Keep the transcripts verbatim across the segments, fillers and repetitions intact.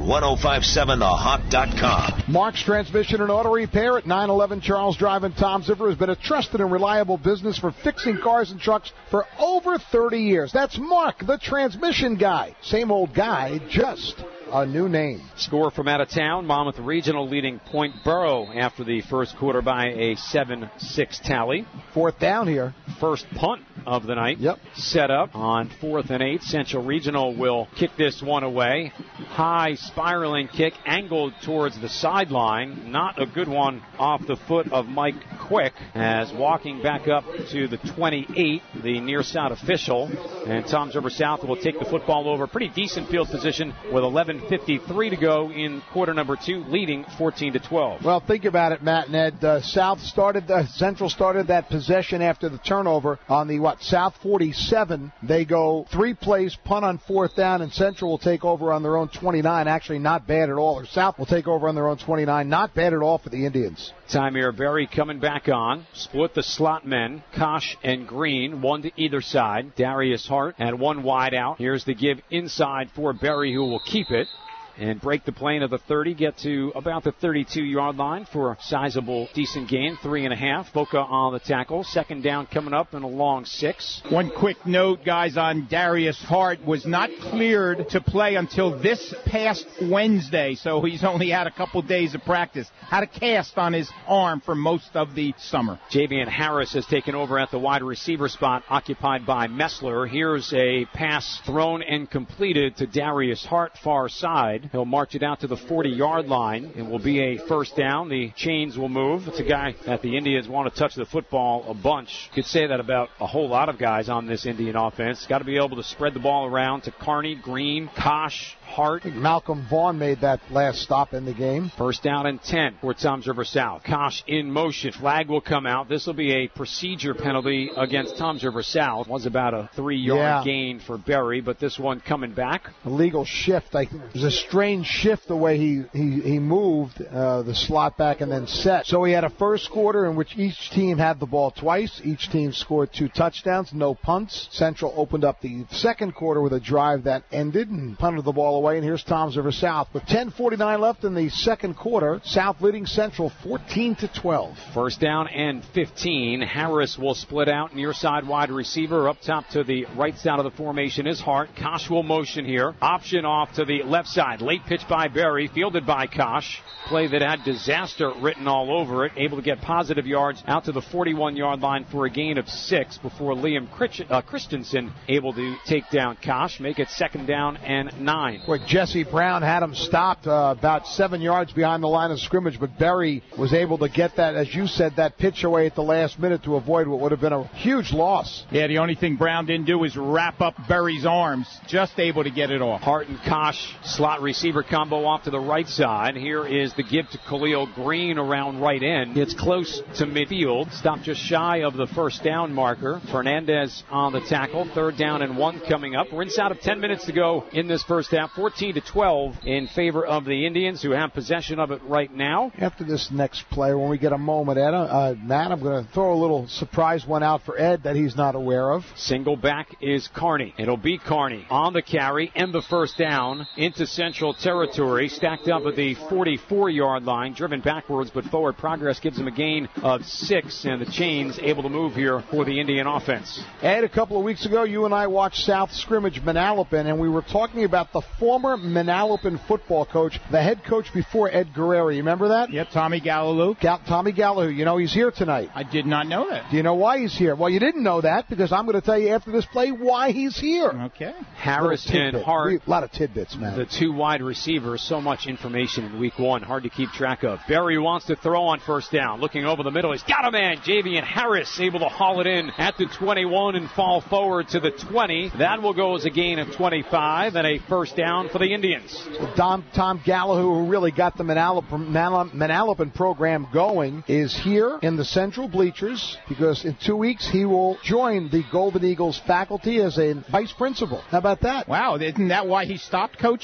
and ten fifty-seven the hawk dot com. Mark's Transmission and Auto Repair at nine eleven Charles Drive in Toms River has been a trusted and reliable business for fixing cars and trucks for over thirty years. That's Mark, the transmission guy. Same old guy, just a new name. Score from out of town. Monmouth Regional leading Point Borough after the first quarter by a seven six tally. Fourth down here. First punt of the night. Yep. Set up on fourth and eight. Central Regional will kick this one away. High spiraling kick angled towards the sideline. Not a good one off the foot of Mike Quick, as walking back up to the twenty-eight, the near side official. And Toms River South will take the football over. Pretty decent field position with eleven fifty-three to go in quarter number two, leading fourteen to twelve. Well, think about it, Matt and Ed. Uh, South started, uh, Central started that possession after the turnover on the, what, South forty-seven. They go three plays, punt on fourth down, and Central will take over on their own twenty-nine. Actually, not bad at all. Or South will take over on their own twenty-nine. Not bad at all for the Indians. Tymier Berry coming back on. Split the slot men, Kosh and Green, one to either side. Darius Hart had one wide out. Here's the give inside for Berry, who will keep it and break the plane of the thirty, get to about the thirty-two-yard line for a sizable, decent gain, three and a half. Boca on the tackle. Second down coming up in a long six. One quick note, guys, on Darius Hart. Was not cleared to play until this past Wednesday, so he's only had a couple days of practice. Had a cast on his arm for most of the summer. Javian Harris has taken over at the wide receiver spot, occupied by Messler. Here's a pass thrown and completed to Darius Hart, far side. He'll march it out to the forty-yard line. It will be a first down. The chains will move. It's a guy that the Indians want to touch the football a bunch. Could say that about a whole lot of guys on this Indian offense. Got to be able to spread the ball around to Carney, Green, Kosh, Hart. I think Malcolm Vaughn made that last stop in the game. First down and ten for Toms River South. Kosh in motion. Flag will come out. This will be a procedure penalty against Toms River South. Was about a three-yard yeah. gain for Berry, but this one coming back. Illegal shift. I think it was a strange shift the way he, he, he moved uh, the slot back and then set. So he had a first quarter in which each team had the ball twice. Each team scored two touchdowns, no punts. Central opened up the second quarter with a drive that ended and punted the ball away. And here's Toms River South with ten forty-nine left in the second quarter. South leading Central fourteen to twelve. First down and fifteen. Harris will split out near side wide receiver. Up top to the right side of the formation is Hart. Kosh will motion here. Option off to the left side. Late pitch by Berry, fielded by Kosh. Play that had disaster written all over it. Able to get positive yards out to the forty-one-yard line for a gain of six before Liam Christensen able to take down Kosh. Make it second down and nine. Quick, Jesse Brown had him stopped uh, about seven yards behind the line of scrimmage, but Berry was able to get that, as you said, that pitch away at the last minute to avoid what would have been a huge loss. Yeah, the only thing Brown didn't do was wrap up Berry's arms. Just able to get it off. Hart and Kosh slot receiver combo off to the right side. Here is the give to Khalil Green around right end. It's close to midfield. Stopped just shy of the first down marker. Fernandez on the tackle. Third down and one coming up. We're inside of ten minutes to go in this first half. fourteen to twelve in favor of the Indians, who have possession of it right now. After this next play, when we get a moment, Ed, uh, Matt, I'm going to throw a little surprise one out for Ed that he's not aware of. Single back is Carney. It'll be Carney on the carry and the first down into Central territory. Stacked up at the forty-four-yard line, driven backwards, but forward progress gives him a gain of six, and the chains able to move here for the Indian offense. Ed, a couple of weeks ago, you and I watched South scrimmage Manalapan, and we were talking about the former Manalapan football coach, the head coach before Ed Guerrero. You remember that? Yeah, Tommy Gallaloo. Gal- Tommy Gallaloo. You know, he's here tonight. I did not know that. Do you know why he's here? Well, you didn't know that, because I'm going to tell you after this play why he's here. Okay. Harris and Hart. A lot of tidbits, man. The two wide receivers, so much information in week one, hard to keep track of. Berry wants to throw on first down. Looking over the middle, he's got a man. Javian Harris able to haul it in at the twenty-one and fall forward to the twenty. That will go as a gain of twenty-five and a first down for the Indians. Tom, Tom Gallaloo, who really got the Manalapan, Manalapan program going, is here in the central bleachers because in two weeks he will join the Golden Eagles faculty as a vice principal. How about that? Wow, isn't that why he stopped coaching, to become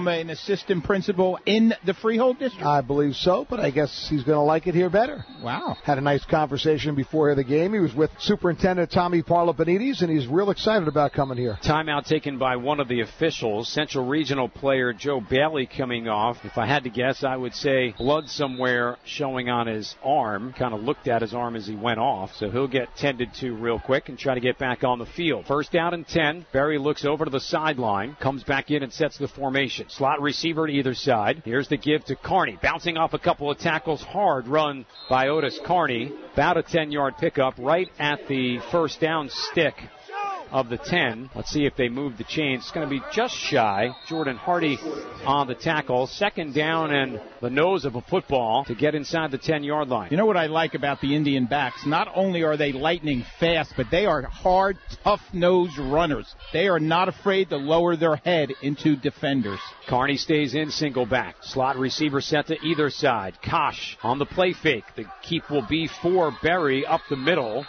become an assistant principal in the Freehold District? I believe so, but I guess he's going to like it here better. Wow. Had a nice conversation before the game. He was with Superintendent Tommy Parlapanides, and he's real excited about coming here. Timeout taken by one of the officials. Central Regional player Joe Bailey coming off. If I had to guess, I would say blood somewhere showing on his arm. Kind of looked at his arm as he went off, so he'll get tended to real quick and try to get back on the field. First down and ten. Barry looks over to the sideline, comes back in and sets the formation. Slot receiver to either side. Here's the give to Carney. Bouncing off a couple of tackles. Hard run by Otis Carney. About a ten-yard pickup right at the first down stick of the ten. Let's see if they move the chains. It's going to be just shy. Jordan Hardy on the tackle. Second down and the nose of a football to get inside the ten-yard line. You know what I like about the Indian backs? Not only are they lightning fast, but they are hard, tough-nosed runners. They are not afraid to lower their head into defenders. Carney stays in single back. Slot receiver set to either side. Kosh on the play fake. The keep will be for Berry up the middle.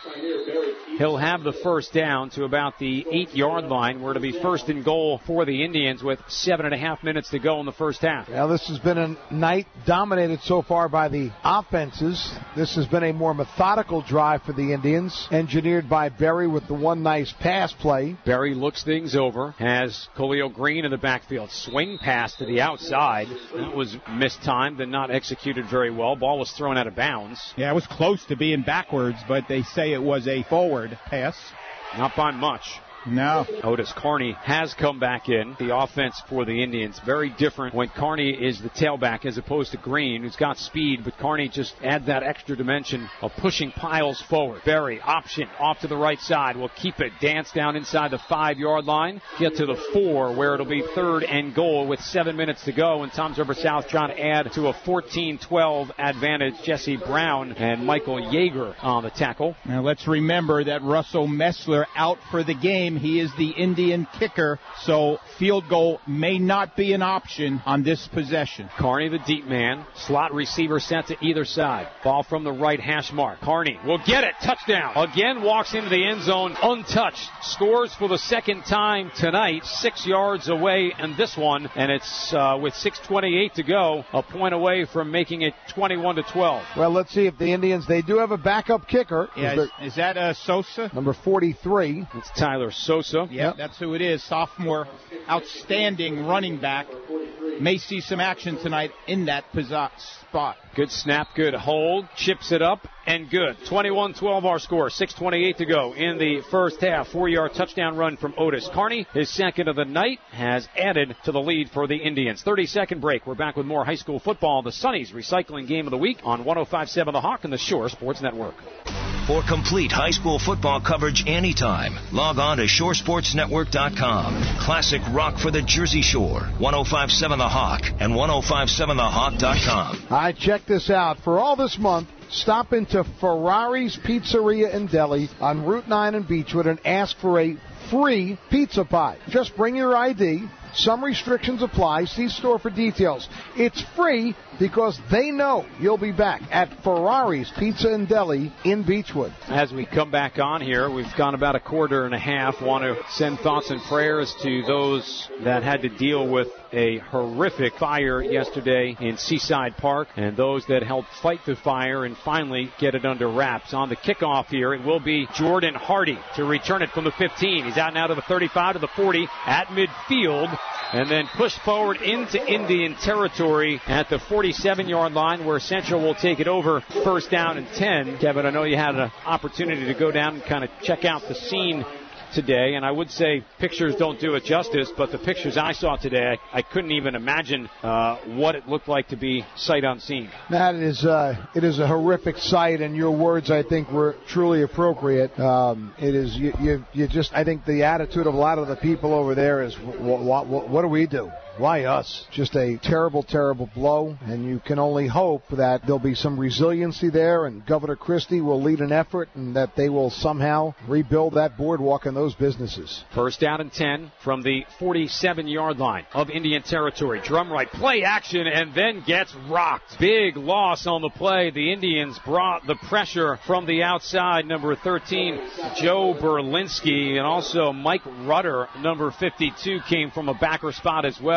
He'll have the first down to about the eight-yard line, where it'll be first and goal for the Indians with seven and a half minutes to go in the first half. Well, this has been a night dominated so far by the offenses. This has been a more methodical drive for the Indians, engineered by Berry with the one nice pass play. Berry looks things over, has Khalil Green in the backfield. Swing pass to the outside. That was mistimed and not executed very well. Ball was thrown out of bounds. Yeah, it was close to being backwards, but they say it was a forward pass. Not by much. No. Otis Carney has come back in. The offense for the Indians, very different when Carney is the tailback as opposed to Green, who's got speed, but Carney just adds that extra dimension of pushing piles forward. Berry, option, off to the right side. Will keep it. Dance down inside the five-yard line. Get to the four, where it'll be third and goal with seven minutes to go, and Toms River South trying to add to a fourteen twelve advantage. Jesse Brown and Michael Yeager on the tackle. Now let's remember that Russell Messler out for the game. He is the Indian kicker, so field goal may not be an option on this possession. Carney, the deep man. Slot receiver sent to either side. Ball from the right hash mark. Carney will get it. Touchdown. Again walks into the end zone untouched. Scores for the second time tonight. Six yards away in this one, and it's uh, with six twenty-eight to go, a point away from making it twenty-one to twelve. Well, let's see if the Indians, they do have a backup kicker. Yeah, is, is that uh, Sosa? Number forty-three. It's Tyler Sosa. Yeah, yep. That's who it is. Sophomore, outstanding running back. May see some action tonight in that spot. Good snap, good hold. Chips it up, and good. twenty-one twelve our score. six twenty-eight to go in the first half. Four-yard touchdown run from Otis Carney. His second of the night has added to the lead for the Indians. thirty-second break. We're back with more high school football. The Sunnies Recycling Game of the Week on one oh five point seven The Hawk and the Shore Sports Network. For complete high school football coverage anytime, log on to shore sports network dot com. Classic rock for the Jersey Shore, one oh five point seven The Hawk and one oh five point seven the hawk dot com. All right, check this out. For all this month, stop into Ferrari's Pizzeria and Deli on Route nine in Beechwood and ask for a free pizza pie. Just bring your I D. Some restrictions apply. See store for details. It's free because they know you'll be back at Ferrari's Pizza and Deli in Beechwood. As we come back on here, we've gone about a quarter and a half. Want to send thoughts and prayers to those that had to deal with a horrific fire yesterday in Seaside Park and those that helped fight the fire and finally get it under wraps. On the kickoff here, it will be Jordan Hardy to return it from the fifteen. He's out now to the thirty-five, to the forty, at midfield, and then pushed forward into Indian territory at the forty-seven-yard line, where Central will take it over. First down and ten. Kevin, I know you had an opportunity to go down and kind of check out the scene today, and I would say pictures don't do it justice, but the pictures I saw today, I, I couldn't even imagine uh, what it looked like to be sight unseen. That is, uh, it is a horrific sight, and your words, I think, were truly appropriate. Um, it is, you, you, you just, I think the attitude of a lot of the people over there is, what, what, what do we do? Why us? Just a terrible, terrible blow, and you can only hope that there'll be some resiliency there, and Governor Christie will lead an effort, and that they will somehow rebuild that boardwalk and those businesses. First down and ten from the forty-seven-yard line of Indian territory. Drum right, play action, and then gets rocked. Big loss on the play. The Indians brought the pressure from the outside. Number thirteen, Joe Berlinski, and also Mike Rutter, number fifty-two, came from a backer spot as well.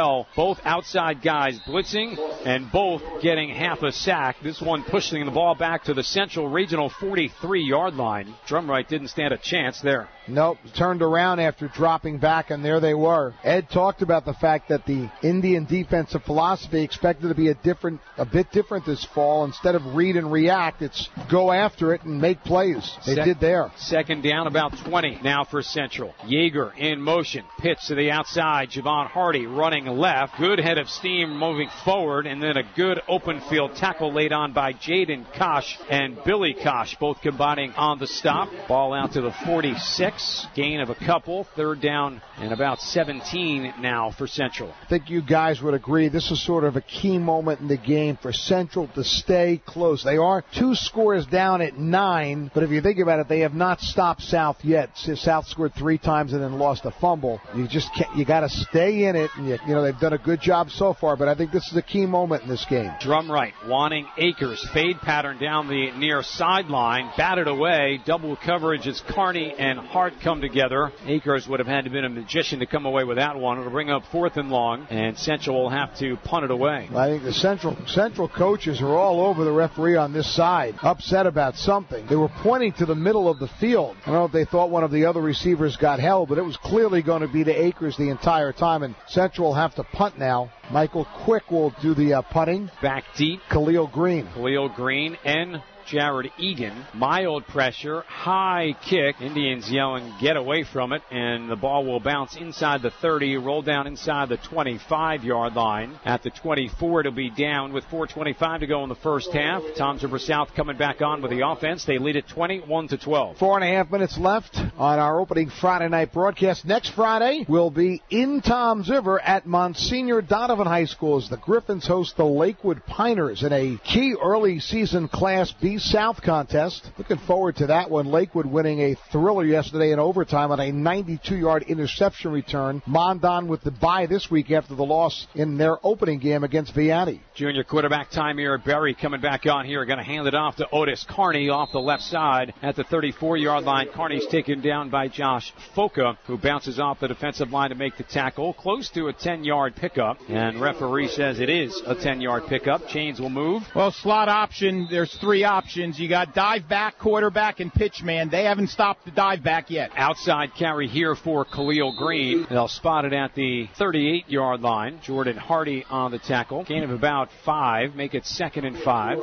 well. Both outside guys blitzing and both getting half a sack. This one pushing the ball back to the Central Regional forty-three-yard line. Drumright didn't stand a chance there. Nope, turned around after dropping back, and there they were. Ed talked about the fact that the Indian defensive philosophy expected to be a different, a bit different this fall. Instead of read and react, it's go after it and make plays. They Sec- did there. Second down, about twenty now for Central. Yeager in motion, pitch to the outside. Javon Hardy running left. Good head of steam moving forward, and then a good open field tackle laid on by Jaden Kosh and Billy Kosh, both combining on the stop. Ball out to the forty-six. Gain of a couple. Third down and about seventeen now for Central. I think you guys would agree this is sort of a key moment in the game for Central to stay close. They are two scores down at nine, but if you think about it, they have not stopped South yet. South scored three times and then lost a fumble. You just can't, you got to stay in it. And you, you know, they've done a good job so far, but I think this is a key moment in this game. Drumright wanting Akers. Fade pattern down the near sideline. Batted away. Double coverage as Carney and Hart come together. Akers would have had to been a magician to come away with that one. It'll bring up fourth and long, and Central will have to punt it away. I think the Central Central coaches are all over the referee on this side, upset about something. They were pointing to the middle of the field. I don't know if they thought one of the other receivers got held, but it was clearly going to be to Akers the entire time, and Central will have to punt now. Michael Quick will do the uh, punting. Back deep. Khalil Green. Khalil Green and Jared Egan. Mild pressure, high kick. Indians yelling, get away from it, and the ball will bounce inside the thirty, roll down inside the twenty-five-yard line. At the twenty-four, it'll be down with four twenty-five to go in the first half. Toms River South coming back on with the offense. They lead it twenty-one to twelve. Four and a half minutes left on our opening Friday night broadcast. Next Friday, we'll be in Toms River at Monsignor Donovan High School as the Griffins host the Lakewood Piners in a key early season Class B South contest. Looking forward to that one. Lakewood winning a thriller yesterday in overtime on a ninety-two-yard interception return. Mondon with the bye this week after the loss in their opening game against Vianney. Junior quarterback Tymier Berry coming back on here. Going to hand it off to Otis Carney off the left side at the thirty-four-yard line. Carney's taken down by Josh Foka, who bounces off the defensive line to make the tackle. Close to a ten-yard pickup, and referee says it is a ten-yard pickup. Chains will move. Well, slot option, there's three options. You got dive back, quarterback, and pitch man. They haven't stopped the dive back yet. Outside carry here for Khalil Green. They'll spot it at the thirty-eight-yard line. Jordan Hardy on the tackle. Gain of about five. Make it second and five.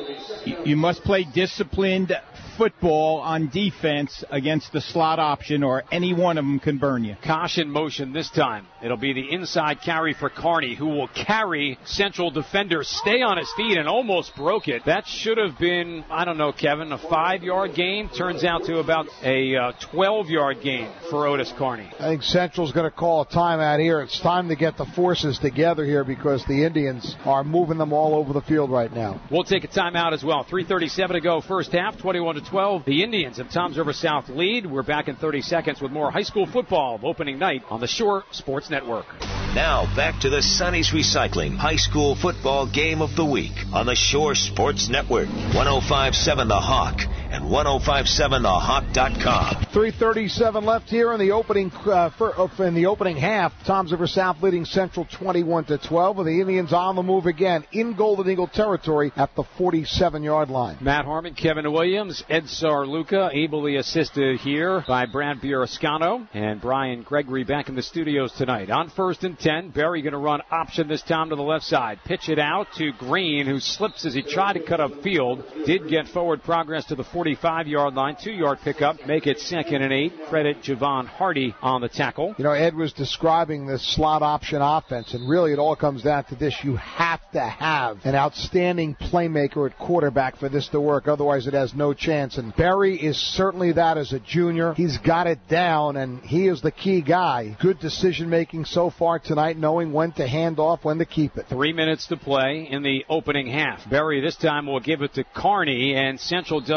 You must play disciplined football on defense against the slot option, or any one of them can burn you. Caution motion this time. It'll be the inside carry for Carney, who will carry Central defender, stay on his feet, and almost broke it. That should have been, I don't know, Kevin, a five-yard gain. Turns out to about a uh, twelve-yard gain for Otis Carney. I think Central's going to call a timeout here. It's time to get the forces together here because the Indians are moving them all over the field right now. We'll take a timeout as well. three thirty-seven to go first half, twenty-one to twelve. The Indians of Toms River South lead. We're back in thirty seconds with more high school football opening night on the Shore Sports Network. Now back to the Sonny's Recycling High School Football Game of the Week on the Shore Sports Network. one oh five point seven The Hawk and ten fifty-seven the hawk dot com. three thirty-seven left here in the opening uh, for, uh, in the opening half. Toms River South leading Central twenty-one to twelve, with the Indians on the move again in Golden Eagle territory at the forty-seven-yard line. Matt Harmon, Kevin Williams, Ed Sarluca, ably assisted here by Brad Biarascano, and Brian Gregory back in the studios tonight. On first and ten, Berry going to run option this time to the left side. Pitch it out to Green, who slips as he tried to cut up field. Did get forward progress to the forty-five-yard line. Two-yard pickup. Make it second and eight. Credit Javon Hardy on the tackle. You know, Ed was describing this slot option offense, and really it all comes down to this. You have to have an outstanding playmaker at quarterback for this to work. Otherwise, it has no chance. And Berry is certainly that as a junior. He's got it down, and he is the key guy. Good decision-making so far tonight, knowing when to hand off, when to keep it. Three minutes to play in the opening half. Berry this time will give it to Carney, and Central does well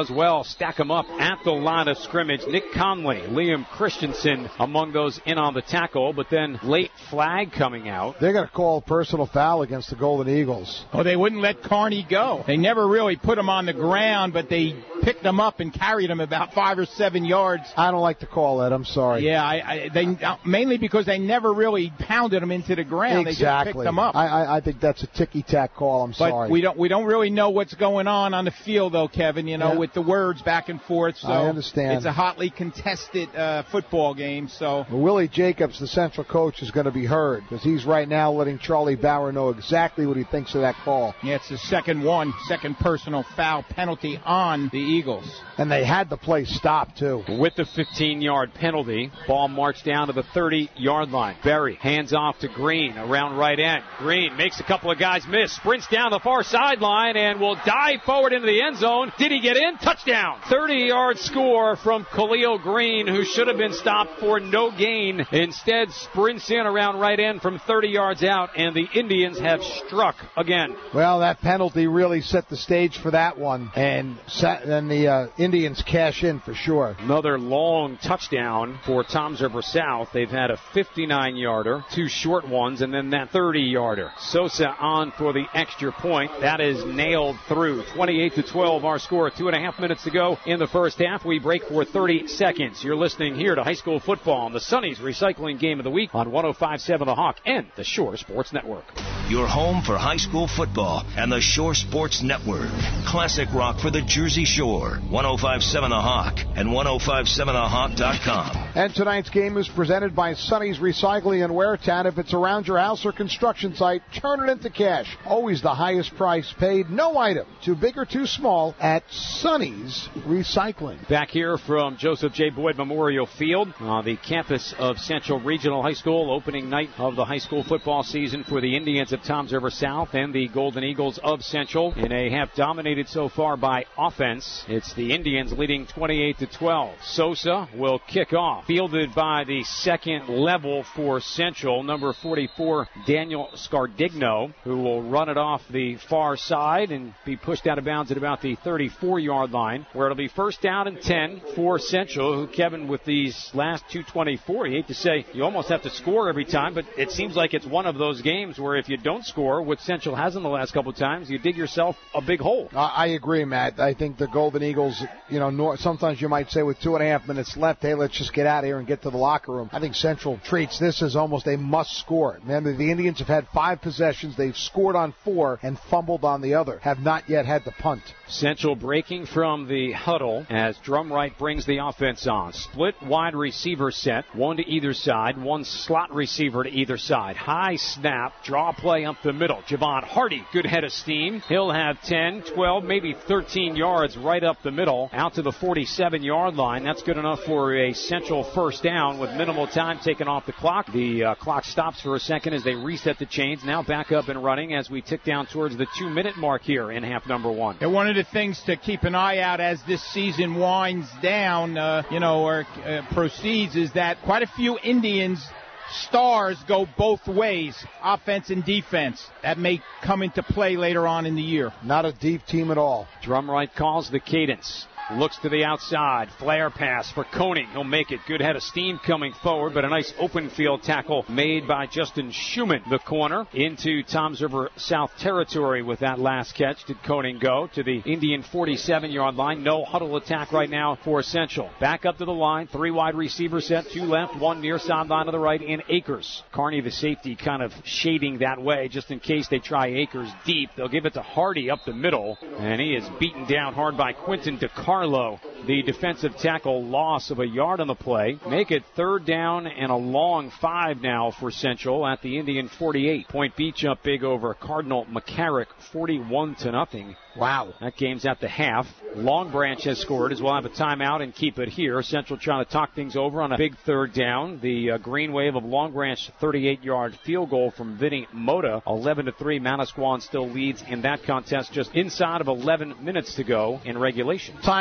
stack them up at the line of scrimmage. Nick Conley, Liam Christensen among those in on the tackle, but then late flag coming out. They're going to call a personal foul against the Golden Eagles. Oh, they wouldn't let Carney go. They never really put him on the ground, but they picked him up and carried him about five or seven yards. I don't like to call that. I'm sorry. Yeah, I, I, they mainly because they never really pounded him into the ground. Exactly. They just picked him up. I, I, I think that's a ticky-tack call. I'm but sorry. we don't we don't really know what's going on on the field, though, Kevin. You know, yeah. with the words back and forth. So I understand. It's a hotly contested uh, football game. So Willie Jacobs, the central coach, is going to be heard because he's right now letting Charlie Bauer know exactly what he thinks of that call. Yeah, it's the second one, second personal foul penalty on the Eagles. And they had the play stopped, too. With the fifteen-yard penalty, ball marched down to the thirty-yard line. Berry hands off to Green around right end. Green makes a couple of guys miss, sprints down the far sideline, and will dive forward into the end zone. Did he get in? Touchdown! thirty-yard score from Khalil Green, who should have been stopped for no gain. Instead, sprints in around right end from thirty yards out, and the Indians have struck again. Well, that penalty really set the stage for that one, and then the uh, Indians cash in for sure. Another long touchdown for Toms River South. They've had a fifty-nine-yarder, two short ones, and then that thirty-yarder. Sosa on for the extra point. That is nailed through. twenty-eight to twelve our score. Two and a half minutes to go in the first half. We break for thirty seconds. You're listening here to high school football on the Sonny's Recycling Game of the Week on one oh five point seven The Hawk and the Shore Sports Network. Your home for high school football and the Shore Sports Network. Classic rock for the Jersey Shore. one oh five point seven The Hawk and ten fifty-seven the hawk dot com. And tonight's game is presented by Sonny's Recycling in Waretown. If it's around your house or construction site, turn it into cash. Always the highest price paid. No item too big or too small at Sonny's Recycling. Back here from Joseph J. Boyd Memorial Field, uh, the campus of Central Regional High School, opening night of the high school football season for the Indians of Toms River South and the Golden Eagles of Central in a half dominated so far by offense. It's the Indians leading twenty-eight to twelve. Sosa will kick off, fielded by the second level for Central, number forty-four, Daniel Scardigno, who will run it off the far side and be pushed out of bounds at about the thirty-four-yard line, where it'll be first down and ten for Central, who, Kevin, with these last two twenty-four, you hate to say you almost have to score every time, but it seems like it's one of those games where if you don't score, what Central has in the last couple of times, you dig yourself a big hole. Uh, I agree, Matt. I think the Golden Eagles, you know, nor- sometimes you might say with two and a half minutes left, hey, let's just get out of here and get to the locker room. I think Central treats this as almost a must-score. Remember, the Indians have had five possessions. They've scored on four and fumbled on the other, have not yet had to punt. Central breaking from the huddle as Drumright brings the offense on. Split wide receiver set, one to either side, one slot receiver to either side. High snap, draw play up the middle. Javon Hardy, good head of steam. He'll have ten, twelve, maybe thirteen yards right up the middle, out to the forty-seven-yard line. That's good enough for a Central first down with minimal time taken off the clock. The uh, clock stops for a second as they reset the chains. Now back up and running as we tick down towards the two-minute mark here in half number one. And one of the things to keep an eye out as this season winds down, uh, you know, or uh, proceeds, is that quite a few Indians stars go both ways, offense and defense. That may come into play later on in the year. Not a deep team at all. Drumright calls the cadence. Looks to the outside. Flare pass for Koenig. He'll make it. Good head of steam coming forward, but a nice open field tackle made by Justin Schumann. The corner into Toms River South territory with that last catch. Did Koenig go to the Indian forty-seven-yard line? No huddle attack right now for Central. Back up to the line. Three wide receiver set. Two left. One near sideline to the right in Akers. Carney, the safety, kind of shading that way just in case they try Akers deep. They'll give it to Hardy up the middle, and he is beaten down hard by Quentin DeCarlo. Carlo, the defensive tackle, loss of a yard on the play. Make it third down and a long five now for Central at the Indian forty-eight. Point Beach up big over Cardinal McCarrick, forty-one to nothing. Wow. That game's at the half. Long Branch has scored as we'll have a timeout and keep it here. Central trying to talk things over on a big third down. The uh, green wave of Long Branch, thirty-eight-yard field goal from Vinny Mota. eleven to three, Manasquan still leads in that contest just inside of eleven minutes to go in regulation. Time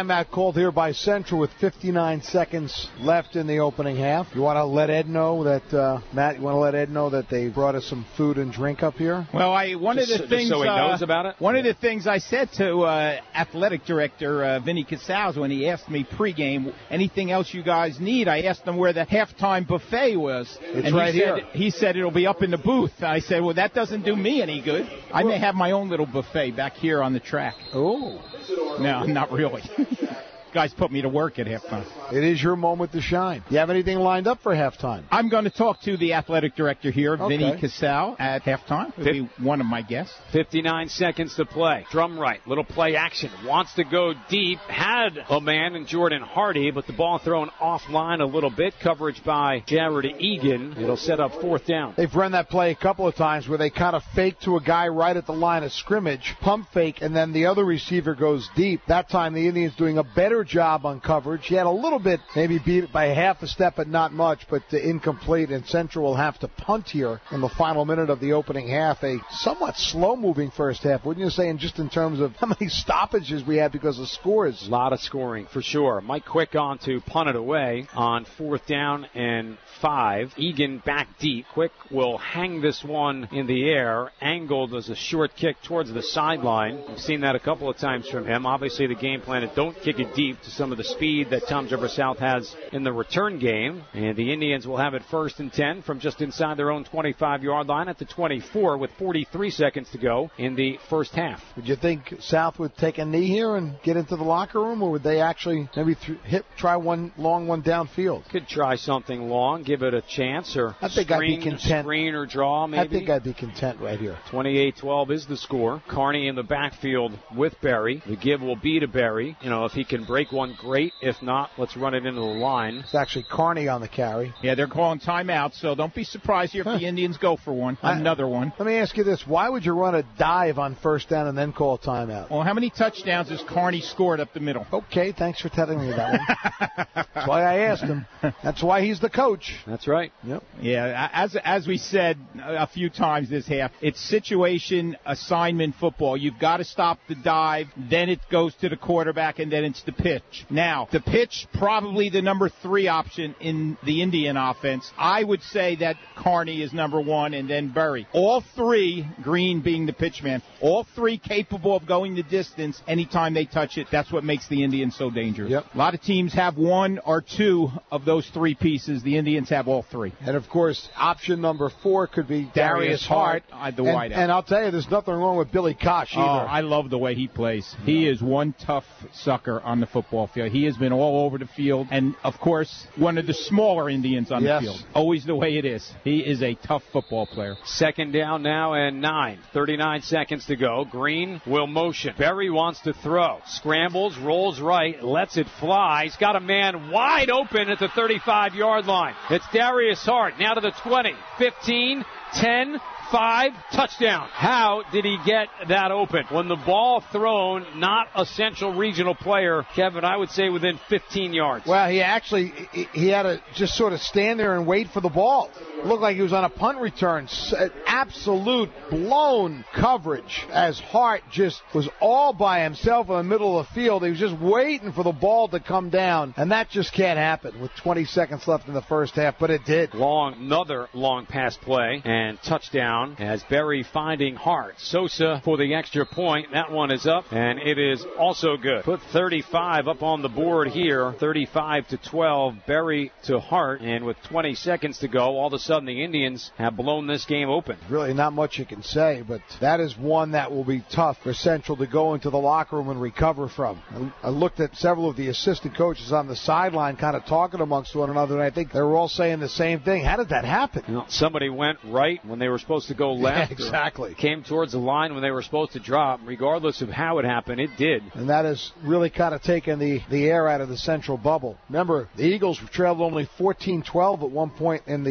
timeout called here by Central with fifty-nine seconds left in the opening half. You want to let Ed know that, uh, Matt, you want to let Ed know that they brought us some food and drink up here? Well, I one just, of the things so he uh, knows about it. One of the things I said to uh, athletic director uh, Vinny Casals when he asked me pregame, anything else you guys need? I asked him where the halftime buffet was. It's and right he here. Said, he said it'll be up in the booth. I said, well, that doesn't do me any good. I may have my own little buffet back here on the track. Oh. No, not really. Guys put me to work at halftime. It is your moment to shine. You have anything lined up for halftime? I'm going to talk to the athletic director here, Okay. Vinny Casal, at halftime. He'll be one of my guests. fifty-nine seconds to play. Drum right, little play action. Wants to go deep. Had a man in Jordan Hardy, but the ball thrown offline a little bit. Coverage by Jared Egan. It'll set up fourth down. They've run that play a couple of times where they kind of fake to a guy right at the line of scrimmage, pump fake, and then the other receiver goes deep. That time the Indians doing a better job on coverage. He had a little bit, maybe beat it by half a step, but not much, but uh, incomplete, and Central will have to punt here in the final minute of the opening half. A somewhat slow-moving first half, wouldn't you say, and just in terms of how many stoppages we had because of scores? A lot of scoring, for sure. Mike Quick on to punt it away on fourth down and five. Egan back deep. Quick will hang this one in the air, angled as a short kick towards the sideline. We've seen that a couple of times from him. Obviously, the game plan is don't kick it deep to some of the speed that Toms River South has in the return game. And the Indians will have it first and ten from just inside their own twenty-five-yard line at the twenty-four with forty-three seconds to go in the first half. Would you think South would take a knee here and get into the locker room, or would they actually maybe th- hit, try one long one downfield? Could try something long, give it a chance, or I think screen, I'd be content. screen or draw maybe. I think I'd be content right here. twenty-eight twelve is the score. Carney in the backfield with Berry. The give will be to Berry. You know, if he can break one, great. If not, let's run it into the line. It's actually Carney on the carry. Yeah, they're calling timeout, so don't be surprised here if the Indians go for one. Another one. Let me ask you this. Why would you run a dive on first down and then call a timeout? Well, how many touchdowns has Carney scored up the middle? Okay, thanks for telling me that one. That's why I asked him. That's why he's the coach. That's right. Yep. Yeah, as as we said a few times this half, it's situation assignment football. You've got to stop the dive, then it goes to the quarterback, and then it's the pitch. Now, the pitch, probably the number three option in the Indian offense. I would say that Carney is number one, and then Berry. All three, Green being the pitch man, all three capable of going the distance anytime they touch it. That's what makes the Indians so dangerous. Yep. A lot of teams have one or two of those three pieces. The Indians have all three. And, of course, option number four could be Darius, Darius Hart, Hart the and, wideout. And I'll tell you, there's nothing wrong with Billy Koch either. Oh, I love the way he plays. He is one tough sucker on the football field. He has been all over the field. And, of course, one of the smaller Indians on yes. the field. Always the way it is. He is a tough football player. Second down now and nine. thirty-nine seconds to go. Green will motion. Berry wants to throw. Scrambles, rolls right, lets it fly. He's got a man wide open at the thirty-five-yard line. It's Darius Hart. Now to the twenty, fifteen, ten, five, touchdown. How did he get that open? When the ball thrown, not a Central Regional player, Kevin, I would say within fifteen yards. Well, he actually, he, he had to just sort of stand there and wait for the ball. It looked like he was on a punt return. Absolute blown coverage as Hart just was all by himself in the middle of the field. He was just waiting for the ball to come down, and that just can't happen with twenty seconds left in the first half, but it did. Long, another long pass play and touchdown as Berry finding Hart. Sosa for the extra point. That one is up, and it is also good. Put thirty-five up on the board here. thirty-five to twelve. Berry to Hart, and with twenty seconds to go, all of a sudden the Indians have blown this game open. Really not much you can say, but that is one that will be tough for Central to go into the locker room and recover from. I looked at several of the assistant coaches on the sideline kind of talking amongst one another, and I think they were all saying the same thing. How did that happen? You know, somebody went right when they were supposed to go left. Yeah, exactly. Came towards the line when they were supposed to drop. Regardless of how it happened, it did. And that has really kind of taken the, the air out of the Central bubble. Remember, the Eagles trailed only fourteen twelve at one point in the opening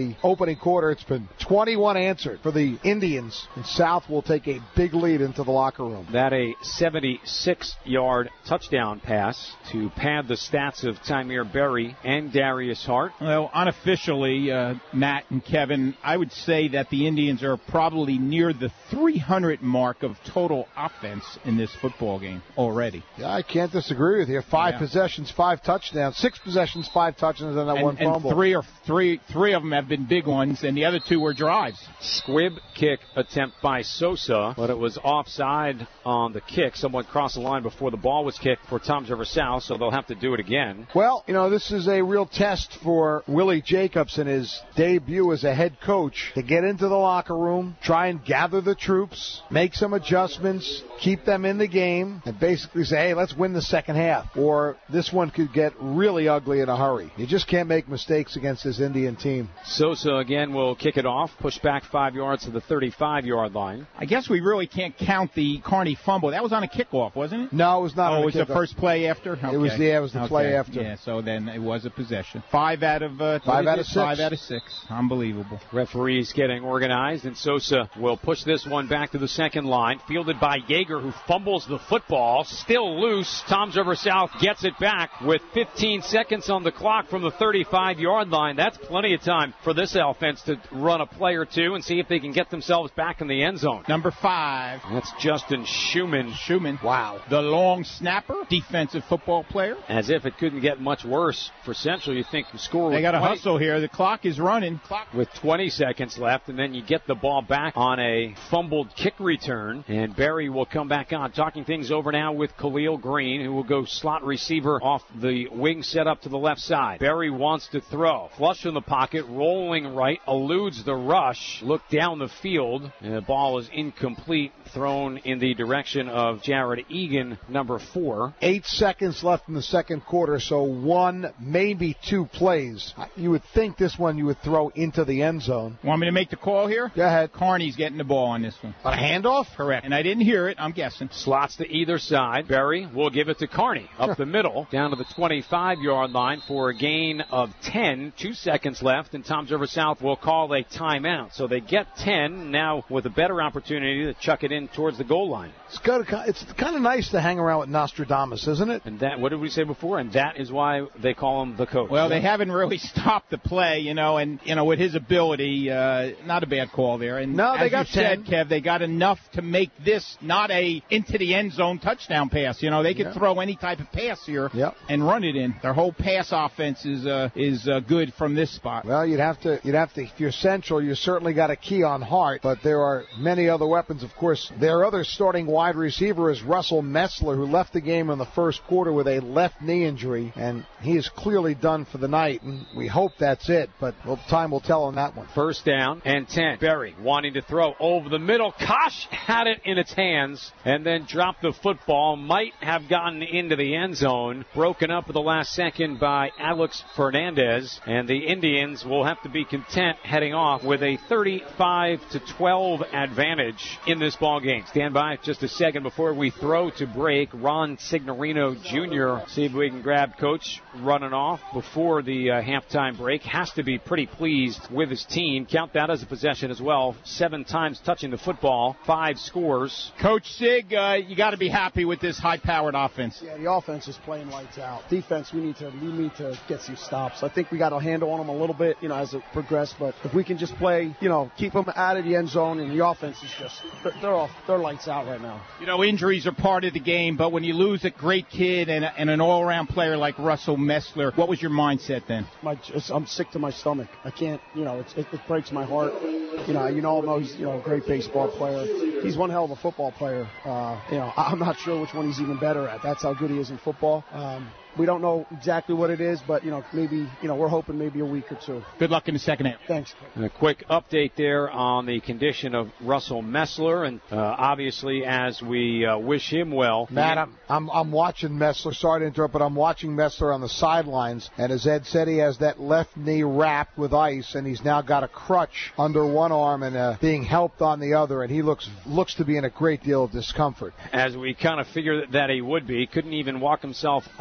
opening quarter. It's been twenty-one answered for the Indians, and South will take a big lead into the locker room. That a seventy-six-yard touchdown pass to pad the stats of Tymir Berry and Darius Hart. Well, unofficially, uh, Matt and Kevin, I would say that the Indians are probably near the three hundred mark of total offense in this football game already. Yeah, I can't disagree with you. Five yeah. possessions, five touchdowns, six possessions, five touchdowns, and that and, one fumble. And three or three, three of them have been big ones, and the other two were drives. Squib kick attempt by Sosa, but it was offside on the kick. Someone crossed the line before the ball was kicked for Toms River South, so they'll have to do it again. Well, you know, this is a real test for Willie Jacobs in his debut as a head coach to get into the locker room, try and gather the troops, make some adjustments, keep them in the game, and basically say, hey, let's win the second half. Or this one could get really ugly in a hurry. You just can't make mistakes against this Indian team. Sosa again will kick it off, push back five yards to the thirty-five-yard line. I guess we really can't count the Kearney fumble. That was on a kickoff, wasn't it? No, it was not. Oh, on it was the the first play after? Okay. It was the, yeah, it was the okay. play after. Yeah, so then it was a possession. Five out of uh, five out of six. Five out of six. Unbelievable. Referees getting organized, and Sosa will push this one back to the second line. Fielded by Yeager, who fumbles the football. Still loose. Toms River South gets it back with fifteen seconds on the clock from the thirty-five-yard line. That's plenty of time for this offense to run a play or two and see if they can get themselves back in the end zone. Number five. That's Justin Schumann. Schumann. Wow. The long snapper, defensive football player. As if it couldn't get much worse for Central. You think the score They got to twenty hustle here. The clock is running. Clock. With twenty seconds left, and then you get the ball back on a fumbled kick return, and Barry will come back on. Talking things over now with Khalil Green, who will go slot receiver off the wing set up to the left side. Barry wants to throw. Flush in the pocket, rolling right, eludes the rush, look down the field, and the ball is incomplete, thrown in the direction of Jared Egan, number four. Eight seconds left in the second quarter, so one, maybe two plays. You would think this one you would throw into the end zone. Want me to make the call here? Go ahead. Kearney's getting the ball on this one. A handoff? Correct. And I didn't hear it. I'm guessing. Slots to either side. Barry will give it to Kearney up the middle, down to the twenty-five-yard line for a gain of ten. Two seconds left, and Toms River South will call a timeout. So they get ten now with a better opportunity to chuck it in towards the goal line. It's kind of, it's kind of nice to hang around with Nostradamus, isn't it? And that, what did we say before? And that is why they call him the coach. Well, they haven't really stopped the play, you know, and, you know, with his ability, uh, not a bad call there. And no, they as got you said, Kev, they got enough to make this not a into the end zone touchdown pass. You know, they could yeah. throw any type of pass here yep. and run it in. Their whole pass offense is uh, is uh, good from this spot. Well, you'd have to, you'd have to, if you're Central, you certainly got a key on Hart, but there are many other weapons. Of course, their other starting wide receiver is Russell Messler, who left the game in the first quarter with a left knee injury, and he is clearly done for the night, and we hope that's it, but well, time will tell on that one. First down and ten. Berry wanting to throw over the middle. Kosh had it in its hands and then dropped the football. Might have gotten into the end zone. Broken up at the last second by Alex Fernandez, and the Indians will have to be content heading off with a thirty-five to twelve advantage in this ball game. Stand by just a second before we throw to break. Ron Signorino Junior See if we can grab Coach running off before the uh, halftime break. Has to be pretty pleased with his team. Count that as a possession as well. Seven times touching the football. Five scores. Coach Sig, uh, you got to be happy with this high-powered offense. Yeah, the offense is playing lights out. Defense, we need to we need to get some stops. I think we got a handle on them a little bit, you know, as it progressed. But if we can just play, you know, keep them out of the end zone, and the offense is just they're off, they're lights out right now. You know, injuries are part of the game, but when you lose a great kid and, a, and an all-around player like Russell Messler, what was your mindset then? My, I'm sick to my stomach. I can't, you know, it's, it, it breaks my heart. You know, you all know he's, you know, a great baseball player. He's one hell of a football player. Uh, you know, I'm not sure which one he's even better at. That's how good he is in football. Um, We don't know exactly what it is, but, you know, maybe, you know, we're hoping maybe a week or two. Good luck in the second half. Thanks. A quick update there on the condition of Russell Messler, and uh, obviously as we uh, wish him well. Matt, I'm, I'm I'm watching Messler. Sorry to interrupt, but I'm watching Messler on the sidelines, and as Ed said, he has that left knee wrapped with ice, and he's now got a crutch under one arm and uh, being helped on the other, and he looks looks to be in a great deal of discomfort. As we kind of figured that he would be, couldn't even walk himself off the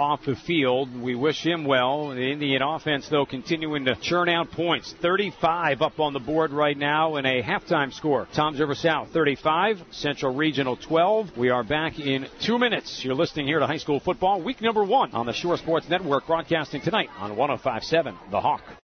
field. We wish him well. The Indian offense, though, continuing to churn out points. thirty-five up on the board right now in a halftime score. Toms River South thirty-five, Central Regional twelve. We are back in two minutes. You're listening here to High School Football, week number one on the Shore Sports Network, broadcasting tonight on one oh five point seven The Hawk.